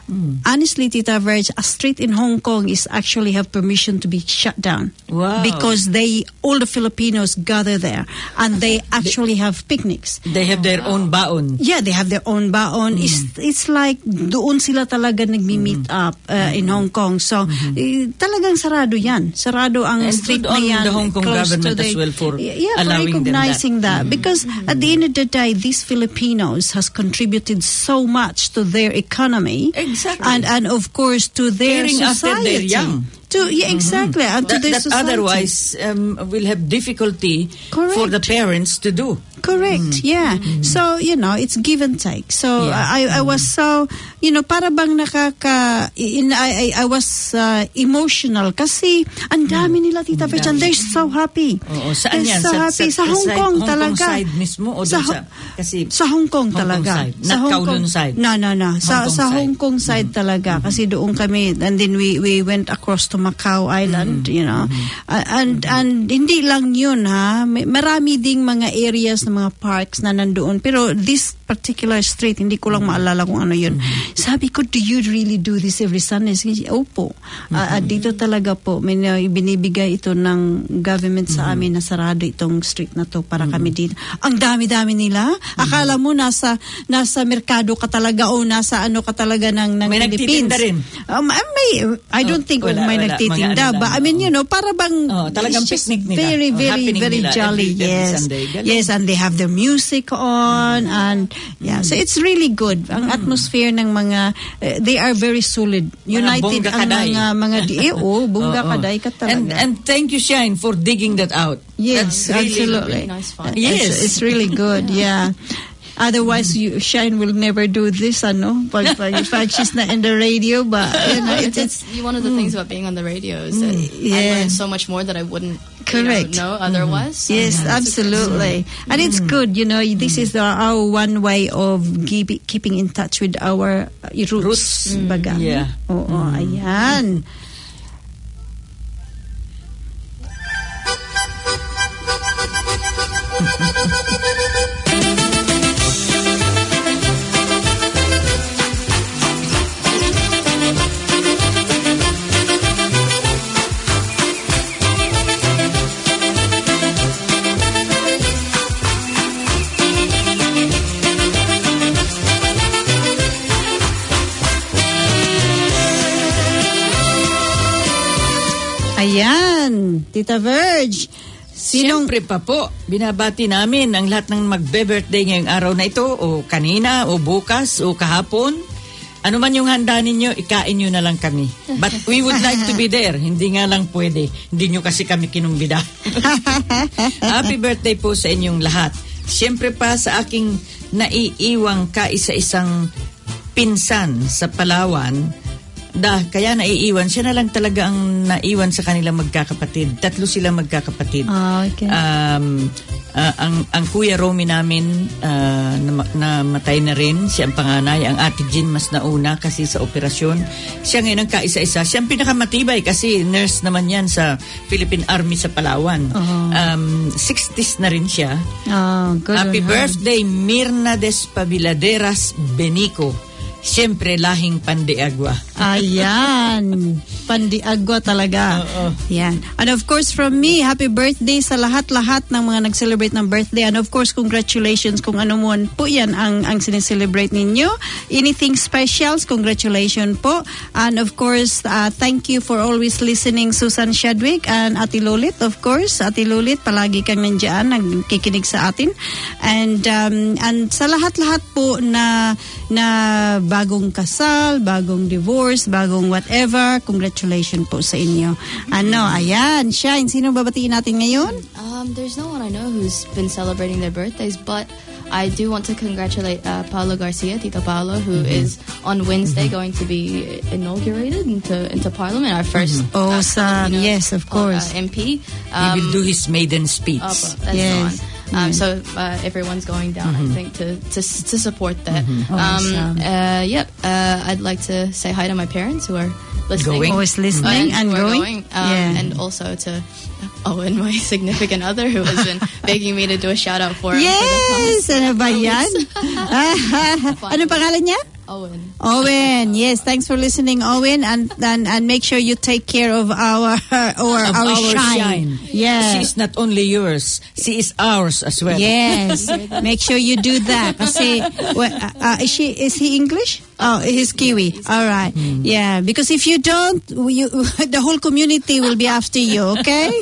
honestly, Tita Verge, a street in Hong Kong is actually have permission to be shut down. Wow. Because they, all the Filipinos gather there and they actually have picnics. They have their own baon. Yeah, they have their own baon. It's, it's like doon sila talaga nagmi-meet up uh, in Hong Kong. So, eh, talagang sarado yan. Sarado ang And street good na on yan. the Hong Kong close to government the- as well for yeah, allowing for them that. recognizing that. Because at the end of the day, these Filipinos has contributed so much to their economy. Exactly. And, and of course, to their Caring after society. they're young. To, yeah, exactly. And to That, their that society. otherwise um, will have difficulty Correct. for the parents to do. Correct, yeah. So, you know, it's give and take. So, Yeah. I I was so, you know, para bang nakaka, in, I, I, I was uh, emotional kasi ang dami nila, Tita Fetch, and they're so happy. Oo, saan They're yan? so happy. Sa, Hong side- Kong Hong talaga. Kong side mismo o Sa doon sa, Ho- kasi Sa Hong Kong Hong Kong talaga. side. Sa Not Hong Kowloon Kong side. No, no, no. Sa Hong Kong sa side. Hong Kong side talaga kasi doon kami, and then we we went across to Macau Island, you know. Uh, and and hindi lang yun, ha. May- Marami ding mga areas ng mga parks na nandoon. Pero this particular street, hindi ko lang maalala kung ano yun. Sabi ko, do you really do this every Sunday? Sige, opo. Ah, ah, dito talaga po, may na- binibigay ito ng government sa amin na sarado itong street na to para kami dito. Ang dami-dami nila. Akala mo nasa nasa merkado ka talaga o nasa ano ka talaga ng, ng May Philippines. nagtitinda rin. Um, I, may, I don't Oh, think wala, may wala. nagtitinda. Mga ano But I lang, mean, oo. you know, para bang Oh, talagang it's just picnic nila. very, Oh, very, happening very nila jolly. every- every yes. Sunday. Galing. Yes, and they have their music on and yeah, so it's really good. Ang atmosphere ng mga eh, they are very solid. United bongga ang kaday. mga mga di eh, oh, bongga Oo. kaday ka talaga. And, and thank you, Shine, for digging that out. yes, That's really, absolutely. really nice fun. Yes. It's, it's really good. Yeah. Otherwise, you, Shine will never do this, ano? Pag, pag, pag she's not in the radio, but, you know, it's, it's, it's one of the things about being on the radio is that I yeah. learned so much more that I wouldn't you Correct. know, know otherwise. So, yes, yeah, it's a good- absolutely. And it's good, you know, this is our, our one way of keep, keeping in touch with our uh, roots. Roots. Baga. Yeah. Oo, ayan. Ayan, Tita Verge. Sinong Siyempre pa po, binabati namin ang lahat ng magbe-birthday ngayong araw na ito o kanina o bukas o kahapon. Ano man yung handa ninyo, ikain nyo na lang kami. But we would like to be there. Hindi nga lang pwede. Hindi nyo kasi kami kinumbida. Happy birthday po sa inyong lahat. Siyempre pa sa aking naiiwang kaisa-isang pinsan sa Palawan, da, kaya naiiwan. Siya na lang talaga ang naiwan sa kanilang magkakapatid. Tatlo sila magkakapatid. Ah, okay. Um, ah, ang ang Kuya Romy namin ah, na, namatay na rin. Siya ang panganay. Ang Ate Jean mas nauna kasi sa operasyon. Siya ngayon ang kaisa-isa. Siya ang pinakamatibay kasi nurse naman yan sa Philippine Army sa Palawan. Um, sixties na rin siya. Oh, good Happy on her. birthday, Mirna Despabiladeras Benico. Siyempre, lahing Pandiagwa. Ayan. Pandiagwa talaga. Oo. Yan. And of course, from me, happy birthday sa lahat-lahat ng mga nag-celebrate ng birthday. And of course, congratulations kung ano mo po yan ang, ang sineselebrate ninyo. Anything specials, congratulations po. And of course, uh, thank you for always listening, Susan Shadwick and Ate Lulit, of course. Ate Lulit, palagi kang nandiyan, nagkikinig sa atin. And um, and sa lahat-lahat po na na bagong kasal, bagong divorce, bagong whatever, congratulations po sa inyo. Ano, ayan, Shine, sino babatiin natin ngayon? Um, there's no one I know who's been celebrating their birthdays, but I do want to congratulate uh, Paolo Garcia, Tito Paolo, who is on Wednesday going to be inaugurated into into Parliament, our first Oh, uh, sa- Filipino, yes, of course. uh, M P. He will do his maiden speech. Opo, that's Yes. the one. Um, so uh, everyone's going down, I think, to, to to support that. Awesome. Um, uh, yep. Uh, I'd like to say hi to my parents who are listening. Going. Always listening and who are going? Um, Yeah. And also to Owen, my significant other, who has been begging me to do a shout out for him. for the Yes! past Ano ba yan? hours. ano pangalan niya? Owen. Owen, yes, thanks for listening, Owen, and and, and make sure you take care of our or Of our, our shine. shine. Yeah. She's not only yours, she is ours as well. Yes, make sure you do that. Kasi, well, uh, uh, is she is he English? Oh, he's Kiwi. All right. Yeah, because if you don't, you, the whole community will be after you. Okay?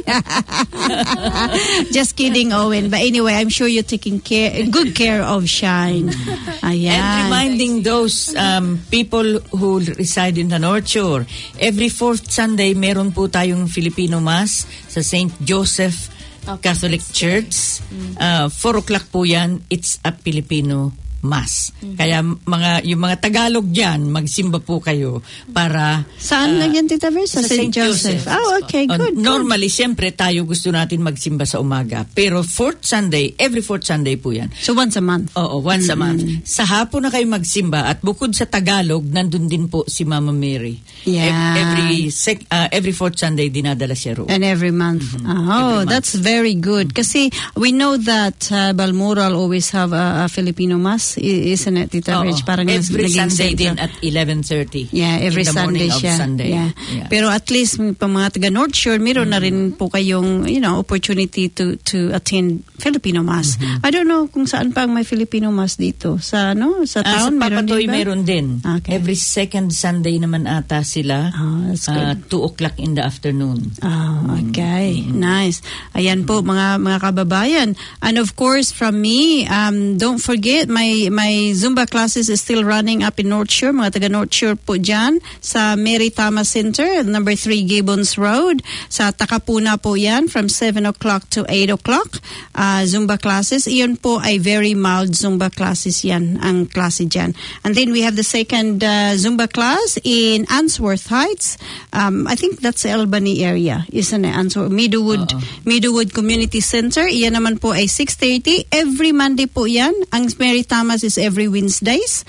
Just kidding, Owen. But anyway, I'm sure you're taking care, good care of Shine. Ayan. And reminding those um, people who reside in the North Shore, every fourth Sunday, meron po tayong Filipino Mass sa Saint Joseph Catholic Church. Uh, four o'clock po yan. It's a Filipino Mass. Kaya mga yung mga Tagalog diyan, magsimba po kayo para Saan uh, lang yan, Tita Ver? Sa Saint Joseph. Oh, okay, Uh, good. normally, siyempre, tayo gusto natin magsimba sa umaga. Pero fourth Sunday, every fourth Sunday po yan. So once a month. Oo, once a month. Sa hapon na kayo magsimba at bukod sa Tagalog, nandun din po si Mama Mary. Yeah. Ev- Every sec- uh, every fourth Sunday, dinadala siya roon. And every month. Oh, Every month. that's very good. Kasi we know that uh, Balmoral always have a, a Filipino Mass, i- isn't it, Tita Oo. Rich? Parang nas- Every naging Sunday center. din at eleven thirty. Yeah, every in the Sunday morning siya. Of Sunday. Yeah. Yeah. Pero at least pa mga taga North Shore, meron na rin po kayong, you know, opportunity to to attend Filipino Mass. I don't know kung saan pa ang may Filipino Mass dito. Sa ano, sa Ah, sa town meron Papatoy din ba? meron din. Okay. Every second Sunday naman ata sila. Oh, that's good. uh, two o'clock in the afternoon. Oh, okay. Nice. Ayan po mga mga kababayan. And of course from me, um don't forget my my Zumba classes is still running up in North Shore. Mga taga North Shore po dyan sa Mary Tama Center, number three Gibbons Road. Sa Takapuna po yan from seven o'clock to eight o'clock. Uh, Zumba classes. Iyon po ay very mild Zumba classes yan, ang klase dyan. And then we have the second uh, Zumba class in Answorth Heights. Um, I think that's Albany area, isn't it? Answorth, Meadowwood, Meadowwood Community Center. Iyan naman po ay six thirty. Every Monday po yan. Ang Mary Thomas is every Wednesdays.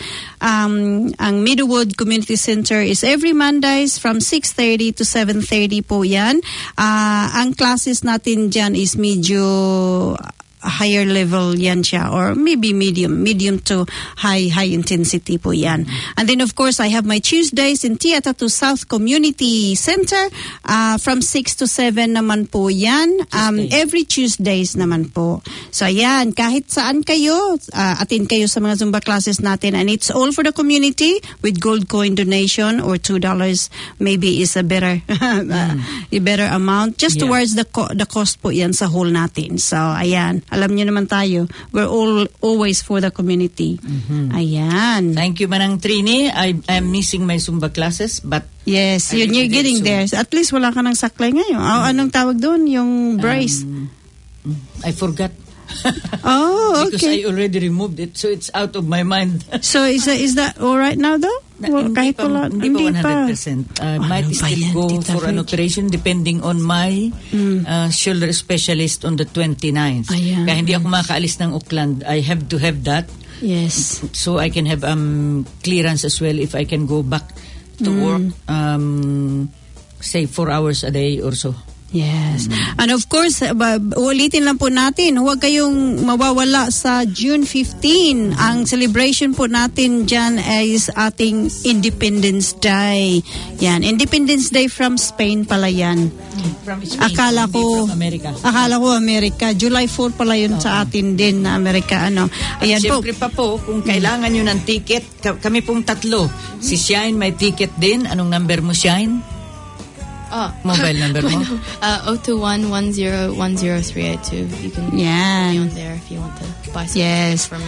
Um, ang Meadowwood Community Center is every Mondays from six thirty to seven thirty po yan. Uh, ang classes natin dyan is medyo higher level yan siya, or maybe medium medium to high high intensity po yan. And then of course I have my Tuesdays in Tiatatu South Community Center uh, from six to seven naman po yan. Um, every Tuesdays naman po. So ayan, kahit saan kayo, uh, attend kayo sa mga Zumba classes natin, and it's all for the community with gold coin donation or two dollars maybe is a better uh, a better amount just Yeah. towards the co- the cost po yan sa whole natin. So ayan, alam niyo naman tayo, we're all always for the community. Ayan. Thank you, Manang Trini. I am missing my Zumba classes, but Yes, I yun, will you're do getting so. there. At least wala ka ng saklay ngayon. Oh, anong tawag doon? Yung brace. um, I forgot. Oh, Because okay. I already removed it, so it's out of my mind. So is that, is that all right now though? Well, hindi kahit pa, wala, hindi pa one hundred percent. Uh, Ano might ba still yan, go Tita for an Rich? operation depending on my uh, shoulder specialist on the twenty-ninth. Ayan. Kaya hindi ako makaalis ng Auckland. I have to have that Yes. so I can have um clearance as well if I can go back to Mm. work um say four hours a day or so. Yes. And of course, uh, ba- ulitin lang po natin, huwag kayong mawawala sa June fifteenth. Ang celebration po natin dyan is ating Independence Day. Yan, Independence Day from Spain pala yan. From Spain, Akala hindi ko, from America. akala ko Amerika. July fourth pala yun sa atin din na Amerika. Ano. Ayan po. Siyempre pa po, kung kailangan nyo ng ticket, ka- kami pong tatlo. Si Shine may ticket din. Anong number mo, Shine? Oh. Mobile number mo? uh, zero two one one zero one zero three eight two. You can Yan. be on there if you want to buy some Yes. from me.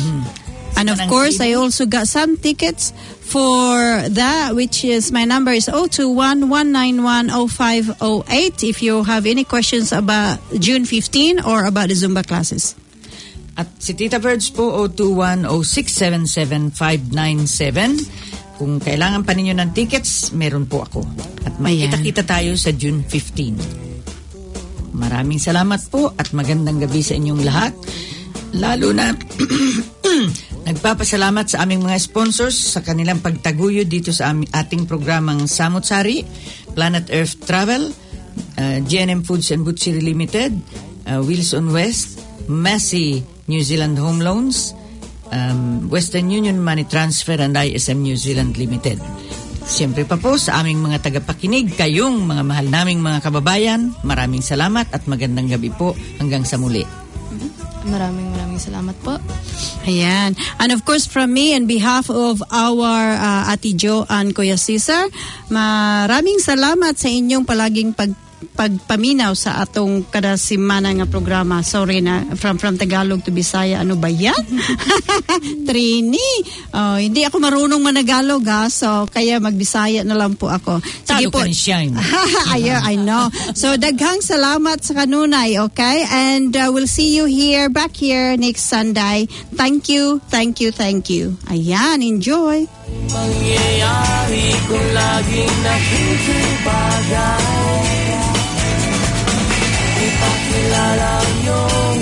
And of course, I also got some tickets for that, which is, my number is zero two one one nine one zero five zero eight if you have any questions about June fifteenth or about the Zumba classes. At si Tita Birds po, zero two one zero six seven seven five nine seven. Kung kailangan pa ninyo ng tickets, meron po ako. At makita-kita tayo sa June fifteenth. Maraming salamat po at magandang gabi sa inyong lahat. Lalo na nagpapasalamat sa aming mga sponsors sa kanilang pagtaguyod dito sa aming, ating programang Samut Sari, Planet Earth Travel, uh, G and M Foods and Butchery Limited, uh, Wheels on West, Massey New Zealand Home Loans, um, Western Union Money Transfer and I S M New Zealand Limited. Siyempre pa po sa aming mga tagapakinig, kayong mga mahal naming mga kababayan, maraming salamat at magandang gabi po hanggang sa muli. Maraming maraming salamat po. Ayan. And of course, from me, on behalf of our uh, Ate Jo and Kuya Cesar, maraming salamat sa inyong palaging pag pagpaminaw sa atong kada semana nga programa. Sorry na, from from Tagalog to Bisaya, ano ba yan? Trini. Oh, hindi ako marunong managalog ha, so kaya magbisaya na lang po ako. Talo ka ni Shine. Ayo, I know. So daghang salamat sa kanunay, okay? And uh, we'll see you here, back here next Sunday. Thank you, thank you, thank you. Ayan, enjoy. Mangyayari kung laging nakikibagay, ipakilala nyo